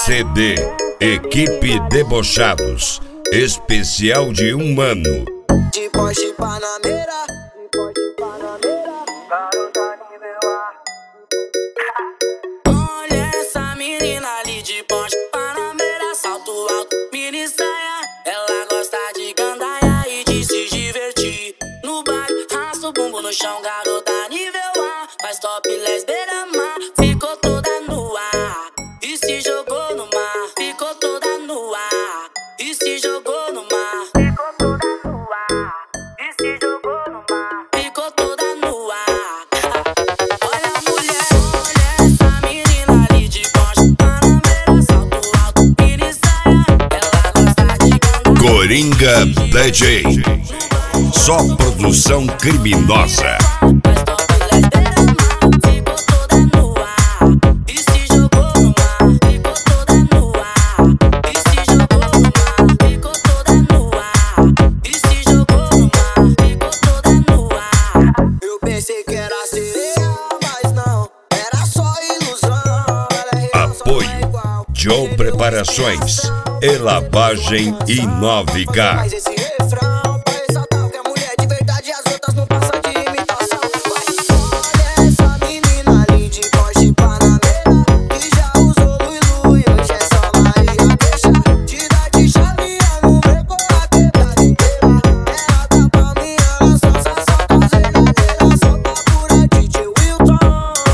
CD Equipe Debochados, especial de 1 ano. De Porsche Panamera, garota nível A. Olha essa menina ali de Porsche Panamera, salto alto, mini saia. Ela gosta de gandaia e de se divertir. No bar, arrasta o bumbum no chão, garota nível A. Faz topless beira-mar, ficou toda nua e se jogou no mar. Ficou toda nua e se jogou no mar. Ficou toda nua e se jogou no mar. Ficou toda nua. Olha a mulher, olha essa menina ali de Porsche Panamera, salto alto, mini saia. Ela gosta de gandaia. Coringa DJ, só produção criminosa. Apoio Joe Preparações e Lavagem e 9K. Mas esse refrão pra ressaltar que a mulher de verdade e as outras não passam de imitação. Olha essa menina ali de Porsche Panamera, que já usou Lui e hoje é só Maria Deixa. Te dá de chavinha no beco a quebrada inteira. Ela tá pra mim, ela só caseira. Solta pura DJ Wilton.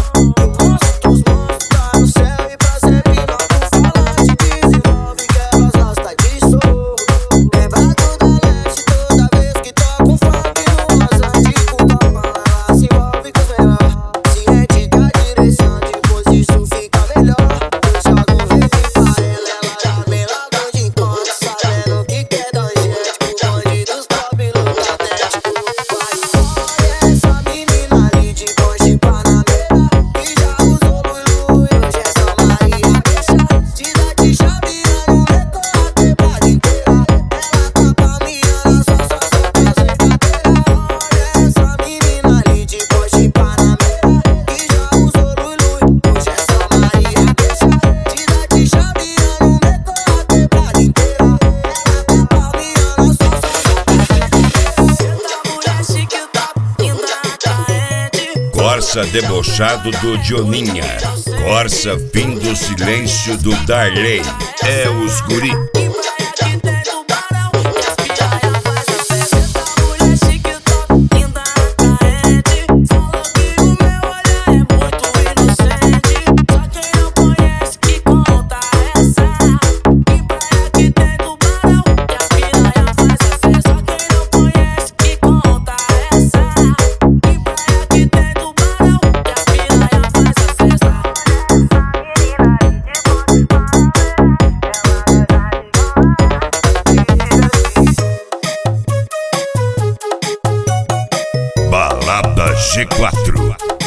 Os monstros tá no céu e pra sempre não falante. Desenvolve que elas gostam disso. Lembra toda leste toda vez que toca um funk no Atlântico. Ela se envolve com os melhor. Ciente que a direção depois isso fica melhor. Eu jogo um rave pra ela tá bem largão de encontro, sabendo que quer dar um jeito. O bonde dos pop lunatético. Olha essa menina ali de Porsche Panamera, que já usou Lui e hoje é só Maria Deixa. Te dá de chavinha no beco a quebrada inteira. Ela tá pra mim, ela só caseira. Olha essa menina ali de Porsche Panamera, que já usou Lui e hoje é só Maria Deixa. Te dá de chavinha no beco a quebrada inteira. Ela tá pra mim, ela só caseira. Senta mulher chique, top, linda, atraente. Corsa debochado do Dioninha. Corsa fim do silêncio do Darley. É os guri. Balada G4.